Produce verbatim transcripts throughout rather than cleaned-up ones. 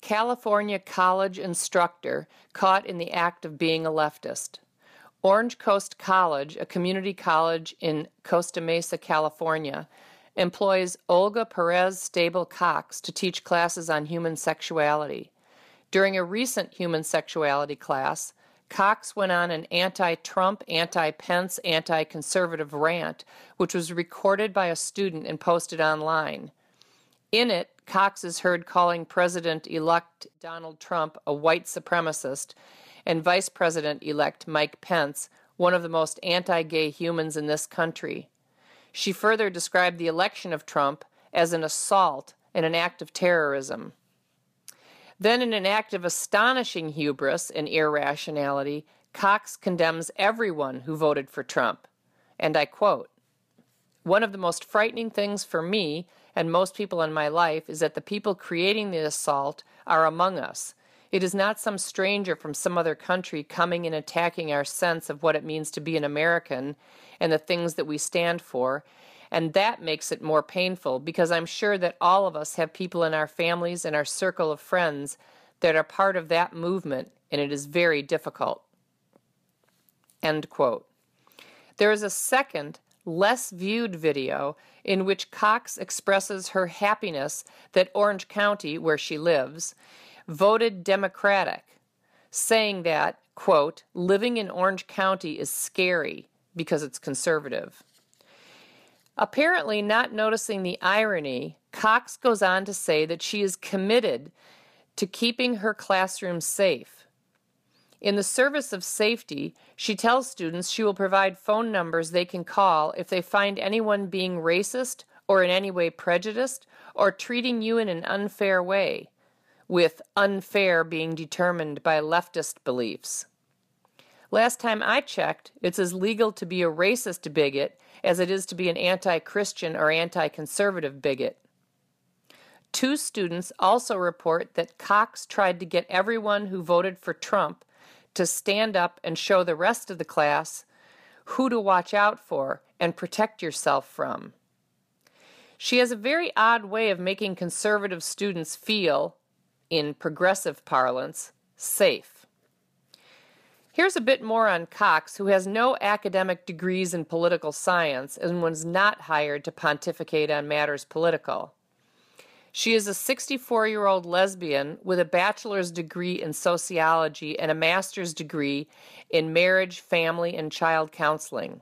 California college instructor caught in the act of being a leftist. Orange Coast College, a community college in Costa Mesa, California, employs Olga Perez Stable Cox to teach classes on human sexuality. During a recent human sexuality class, Cox went on an anti-Trump, anti-Pence, anti-conservative rant, which was recorded by a student and posted online. In it, Cox is heard calling President-elect Donald Trump a white supremacist and Vice President-elect Mike Pence one of the most anti-gay humans in this country. She further described the election of Trump as an assault and an act of terrorism. Then, in an act of astonishing hubris and irrationality, Cox condemns everyone who voted for Trump. And I quote, "One of the most frightening things for me and most people in my life is that the people creating the assault are among us. It is not some stranger from some other country coming and attacking our sense of what it means to be an American and the things that we stand for, and that makes it more painful because I'm sure that all of us have people in our families and our circle of friends that are part of that movement, and it is very difficult." End quote. There is a second, less viewed video in which Cox expresses her happiness that Orange County, where she lives, voted Democratic, saying that, quote, "living in Orange County is scary because it's conservative." Apparently not noticing the irony, Cox goes on to say that she is committed to keeping her classroom safe. In the service of safety, she tells students she will provide phone numbers they can call if they find anyone being racist or in any way prejudiced or treating you in an unfair way, with unfair being determined by leftist beliefs. Last time I checked, it's as legal to be a racist bigot as it is to be an anti-Christian or anti-conservative bigot. Two students also report that Cox tried to get everyone who voted for Trump to stand up and show the rest of the class who to watch out for and protect yourself from. She has a very odd way of making conservative students feel, in progressive parlance, safe. Here's a bit more on Cox, who has no academic degrees in political science and was not hired to pontificate on matters political. She is a sixty-four-year-old lesbian with a bachelor's degree in sociology and a master's degree in marriage, family, and child counseling.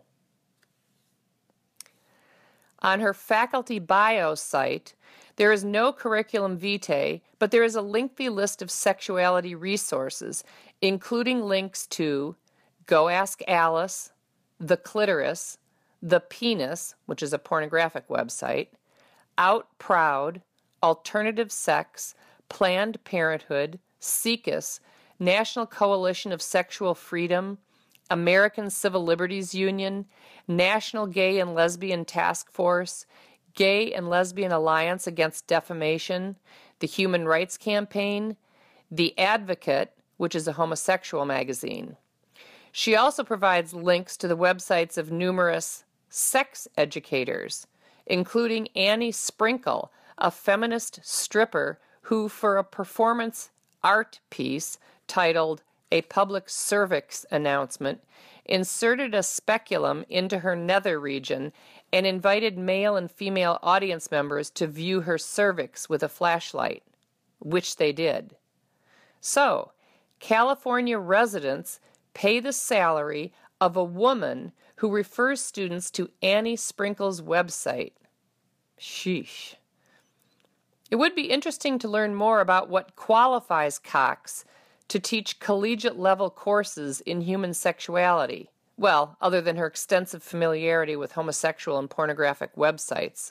On her faculty bio site, there is no curriculum vitae, but there is a lengthy list of sexuality resources, including links to Go Ask Alice, The Clitoris, The Penis, which is a pornographic website, Out Proud, Alternative Sex, Planned Parenthood, SIECUS, National Coalition of Sexual Freedom, American Civil Liberties Union, National Gay and Lesbian Task Force, Gay and Lesbian Alliance Against Defamation, the Human Rights Campaign, The Advocate, which is a homosexual magazine. She also provides links to the websites of numerous sex educators, including Annie Sprinkle, a feminist stripper who, for a performance art piece titled A Public Cervix Announcement, inserted a speculum into her nether region and invited male and female audience members to view her cervix with a flashlight, which they did. So, California residents pay the salary of a woman who refers students to Annie Sprinkle's website. Sheesh. It would be interesting to learn more about what qualifies Cox to teach collegiate-level courses in human sexuality, well, other than her extensive familiarity with homosexual and pornographic websites.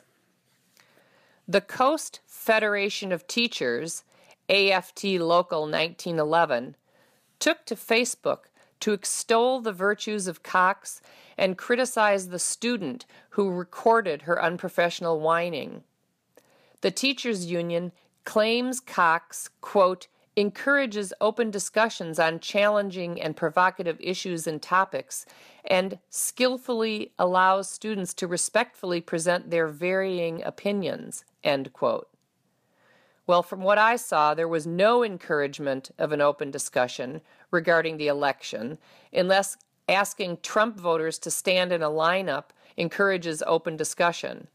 The Coast Federation of Teachers, A F T Local nineteen eleven, took to Facebook to extol the virtues of Cox and criticize the student who recorded her unprofessional whining. The teachers' union claims Cox, quote, encourages open discussions on challenging and provocative issues and topics, and skillfully allows students to respectfully present their varying opinions, end quote. Well, from what I saw, there was no encouragement of an open discussion regarding the election, unless asking Trump voters to stand in a lineup encourages open discussion.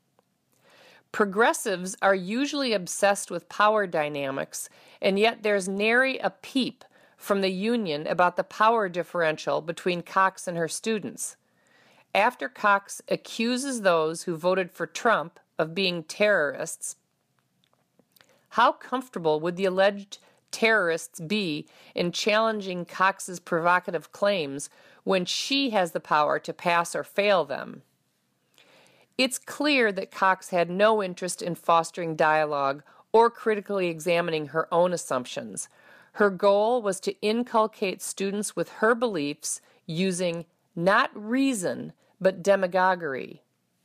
Progressives are usually obsessed with power dynamics, and yet there's nary a peep from the union about the power differential between Cox and her students. After Cox accuses those who voted for Trump of being terrorists, how comfortable would the alleged terrorists be in challenging Cox's provocative claims when she has the power to pass or fail them? It's clear that Cox had no interest in fostering dialogue or critically examining her own assumptions. Her goal was to inculcate students with her beliefs using not reason, but demagoguery.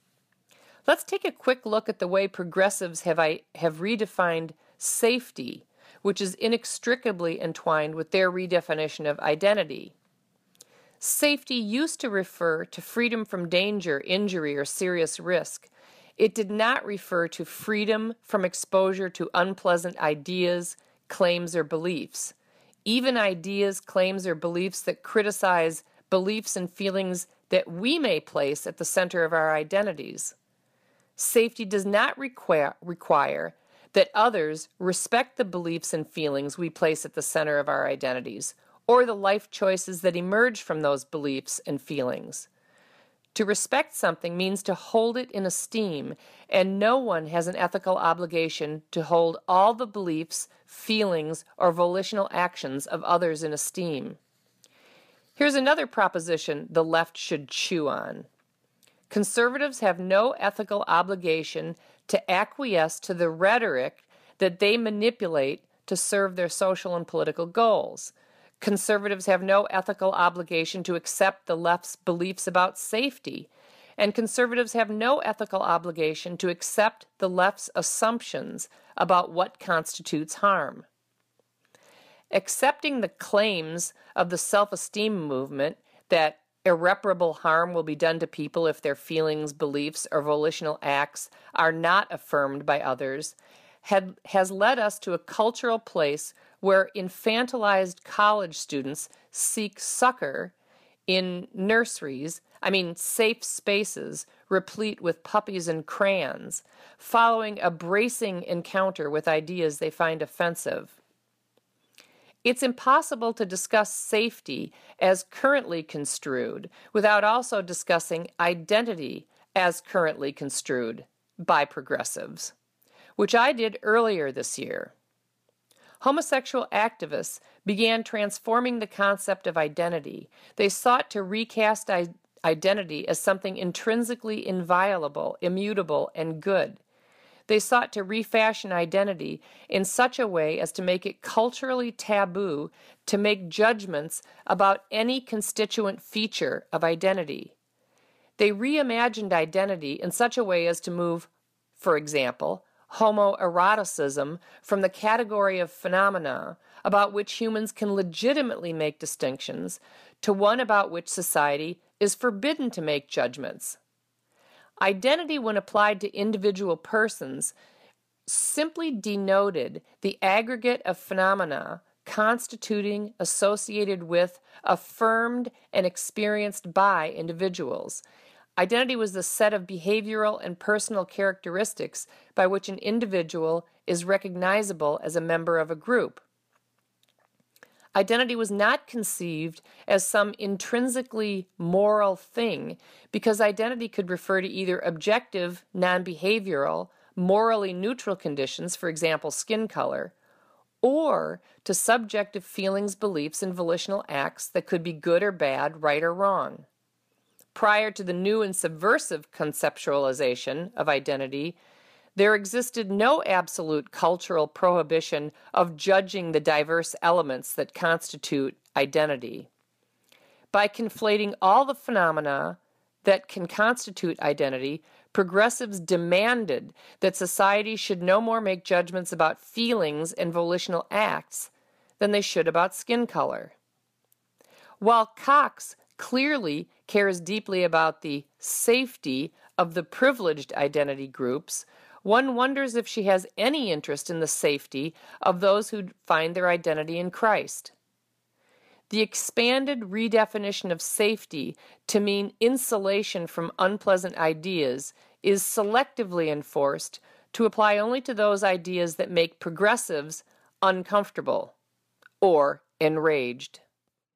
Let's take a quick look at the way progressives have, I, have redefined safety, which is inextricably entwined with their redefinition of identity. Safety used to refer to freedom from danger, injury, or serious risk. It did not refer to freedom from exposure to unpleasant ideas, claims, or beliefs. Even ideas, claims, or beliefs that criticize beliefs and feelings that we may place at the center of our identities. Safety does not require, require that others respect the beliefs and feelings we place at the center of our identities, or the life choices that emerge from those beliefs and feelings. To respect something means to hold it in esteem, and no one has an ethical obligation to hold all the beliefs, feelings, or volitional actions of others in esteem. Here's another proposition the left should chew on. Conservatives have no ethical obligation to acquiesce to the rhetoric that they manipulate to serve their social and political goals. Conservatives have no ethical obligation to accept the left's beliefs about safety, and conservatives have no ethical obligation to accept the left's assumptions about what constitutes harm. Accepting the claims of the self-esteem movement that irreparable harm will be done to people if their feelings, beliefs, or volitional acts are not affirmed by others had, has led us to a cultural place where infantilized college students seek succor in nurseries, I mean safe spaces, replete with puppies and crayons, following a bracing encounter with ideas they find offensive. It's impossible to discuss safety as currently construed without also discussing identity as currently construed by progressives, which I did earlier this year. Homosexual activists began transforming the concept of identity. They sought to recast I- identity as something intrinsically inviolable, immutable, and good. They sought to refashion identity in such a way as to make it culturally taboo to make judgments about any constituent feature of identity. They reimagined identity in such a way as to move, for example, homoeroticism from the category of phenomena about which humans can legitimately make distinctions to one about which society is forbidden to make judgments. Identity, when applied to individual persons, simply denoted the aggregate of phenomena constituting, associated with, affirmed, and experienced by individuals. Identity was the set of behavioral and personal characteristics by which an individual is recognizable as a member of a group. Identity was not conceived as some intrinsically moral thing because identity could refer to either objective, non-behavioral, morally neutral conditions, for example, skin color, or to subjective feelings, beliefs, and volitional acts that could be good or bad, right or wrong. Prior to the new and subversive conceptualization of identity, there existed no absolute cultural prohibition of judging the diverse elements that constitute identity. By conflating all the phenomena that can constitute identity, progressives demanded that society should no more make judgments about feelings and volitional acts than they should about skin color. While Cox clearly cares deeply about the safety of the privileged identity groups, One wonders if she has any interest in the safety of those who find their identity in Christ. The expanded redefinition of safety to mean insulation from unpleasant ideas is selectively enforced to apply only to those ideas that make progressives uncomfortable or enraged.